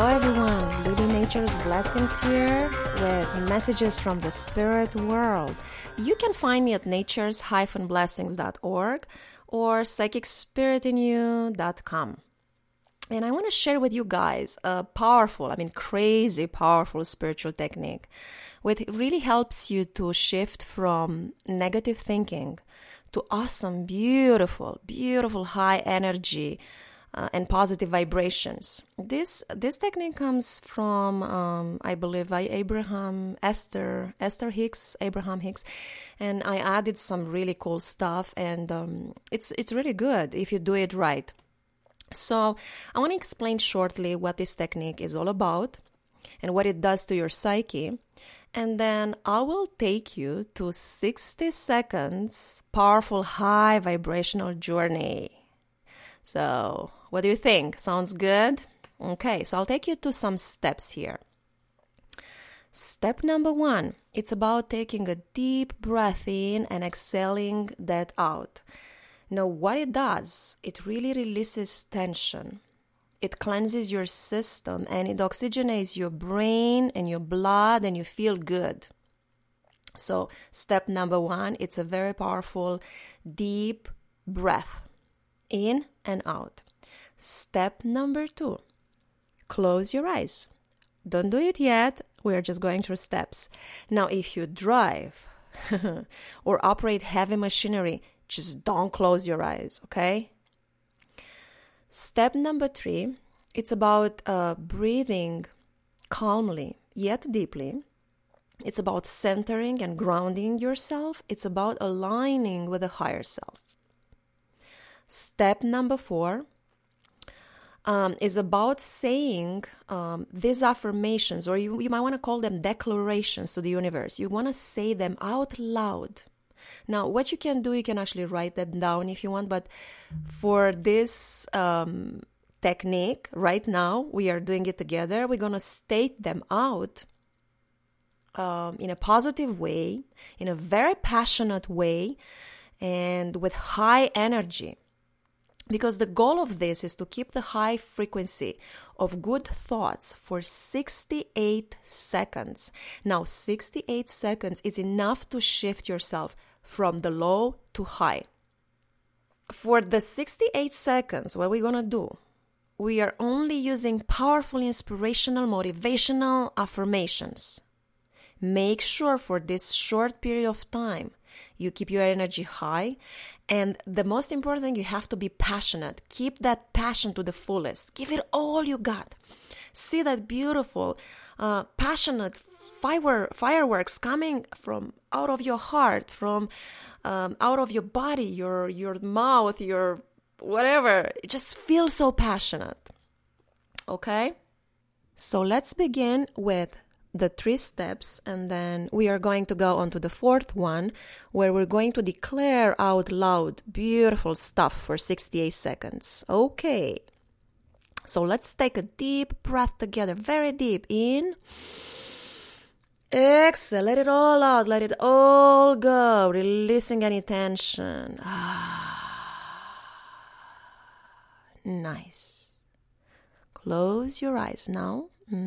Hello everyone, Lily Nature's Blessings here with messages from the spirit world. You can find me at natures-blessings.org or psychicspiritinyou.com. And I want to share with you guys a crazy powerful spiritual technique which really helps you to shift from negative thinking to awesome, beautiful high energy and positive vibrations. This technique comes from, I believe, by Abraham Hicks, and I added some really cool stuff, and it's really good if you do it right. So I want to explain shortly what this technique is all about and what it does to your psyche. And then I will take you to 60 seconds powerful high vibrational journey. So what do you think? Sounds good? Okay, so I'll take you to some steps here. Step number 1, it's about taking a deep breath in and exhaling that out. Now what it does, it really releases tension. It cleanses your system and it oxygenates your brain and your blood and you feel good. So step number 1, it's a very powerful deep breath in and out. Step number 2, close your eyes. Don't do it yet. We're just going through steps. Now, if you drive or operate heavy machinery, just don't close your eyes, okay? Step number 3, it's about breathing calmly yet deeply. It's about centering and grounding yourself. It's about aligning with the higher self. Step number 4 is about saying these affirmations, or you might want to call them declarations to the universe. You want to say them out loud. Now, what you can do, you can actually write them down if you want, but for this technique, right now, we are doing it together. We're going to state them out in a positive way, in a very passionate way, and with high energy. Because the goal of this is to keep the high frequency of good thoughts for 68 seconds. Now, 68 seconds is enough to shift yourself from the low to high. For the 68 seconds, what we're going to do, we are only using powerful, inspirational, motivational affirmations. Make sure for this short period of time, you keep your energy high. And the most important thing, you have to be passionate. Keep that passion to the fullest. Give it all you got. See that beautiful, passionate fireworks coming from out of your heart, from out of your body, your mouth, your whatever. Just feel so passionate. Okay? So let's begin with the 3 steps, and then we are going to go on to the 4th one, where we're going to declare out loud beautiful stuff for 68 seconds. Okay. So let's take a deep breath together, very deep. In. Exhale, let it all out, let it all go, releasing any tension. Nice. Close your eyes now.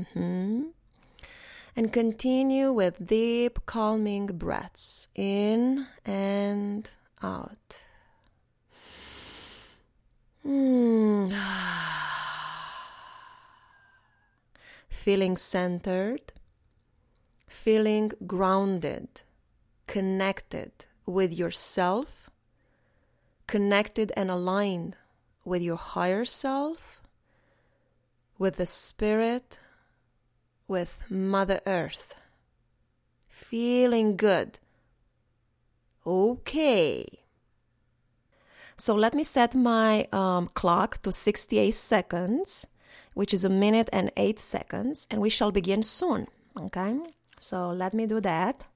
And continue with deep, calming breaths in and out. Feeling centered, feeling grounded, connected with yourself, connected and aligned with your higher self, with the spirit, with Mother Earth. Feeling good. Okay. So let me set my clock to 68 seconds, which is 1 minute and 8 seconds, and we shall begin soon. Okay? So let me do that.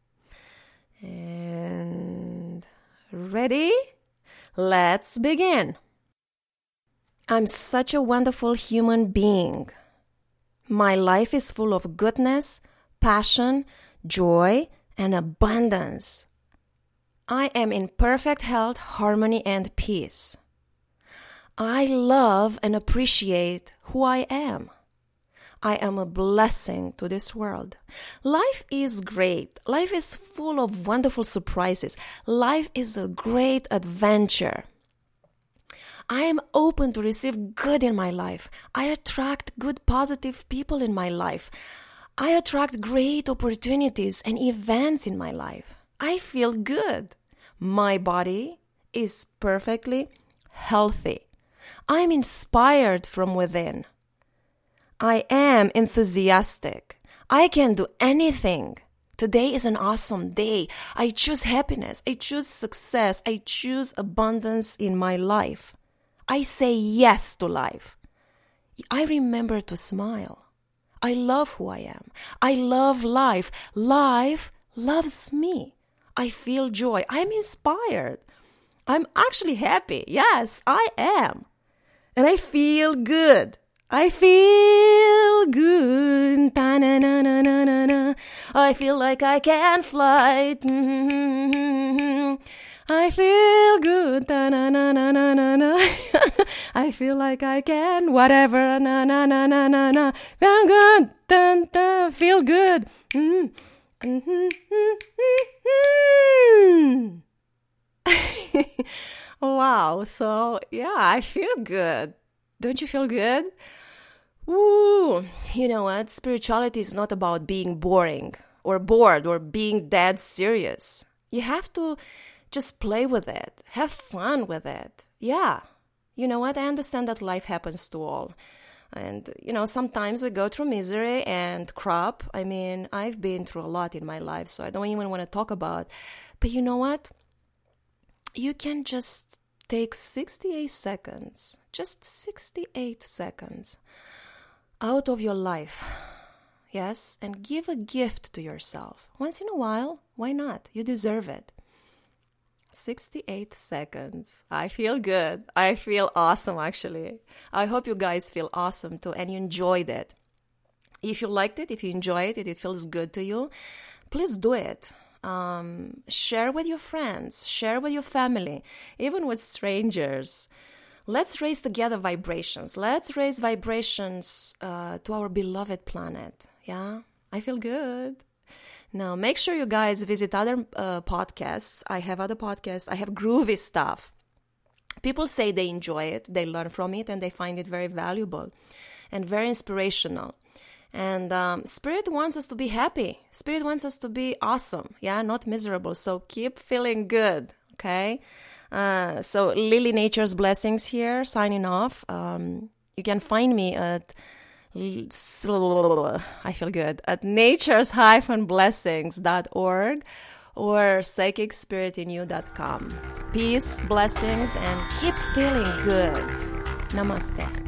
And ready? Let's begin. I'm such a wonderful human being. My life is full of goodness, passion, joy, and abundance. I am in perfect health, harmony, and peace. I love and appreciate who I am. I am a blessing to this world. Life is great. Life is full of wonderful surprises. Life is a great adventure. I am open to receive good in my life. I attract good, positive people in my life. I attract great opportunities and events in my life. I feel good. My body is perfectly healthy. I am inspired from within. I am enthusiastic. I can do anything. Today is an awesome day. I choose happiness. I choose success. I choose abundance in my life. I say yes to life. I remember to smile. I love who I am. I love life. Life loves me. I feel joy. I'm inspired. I'm actually happy. Yes, I am. And I feel good. I feel good. Ta-na-na-na-na-na-na. I feel like I can fly. I feel good. Ta-na-na-na-na-na-na. I feel like I can whatever. Na-na-na-na-na-na. Feel good. Ta-ta. Feel good. Wow. So, yeah, I feel good. Don't you feel good? Ooh, you know what? Spirituality is not about being boring or bored or being dead serious. You have to just play with it. Have fun with it. Yeah. You know what? I understand that life happens to all. And, you know, sometimes we go through misery and crap. I mean, I've been through a lot in my life, so I don't even want to talk about. But you know what? You can just take 68 seconds, just 68 seconds out of your life, yes, and give a gift to yourself. Once in a while, why not? You deserve it. 68 seconds. I feel good. I feel awesome, actually. I hope you guys feel awesome too and you enjoyed it. If you liked it, if you enjoyed it, it feels good to you, please do it. Share with your friends, share with your family, even with strangers. Let's raise together vibrations. Let's raise vibrations to our beloved planet. Yeah, I feel good. Now, make sure you guys visit other podcasts. I have other podcasts. I have groovy stuff. People say they enjoy it, they learn from it, and they find it very valuable and very inspirational. And Spirit wants us to be happy. Spirit wants us to be awesome, yeah, not miserable. So keep feeling good, okay? So Lily Nature's Blessings here, signing off. You can find me at, I feel good, at natures-blessings.org or psychicspiritinyou.com. Peace, blessings, and keep feeling good. Namaste.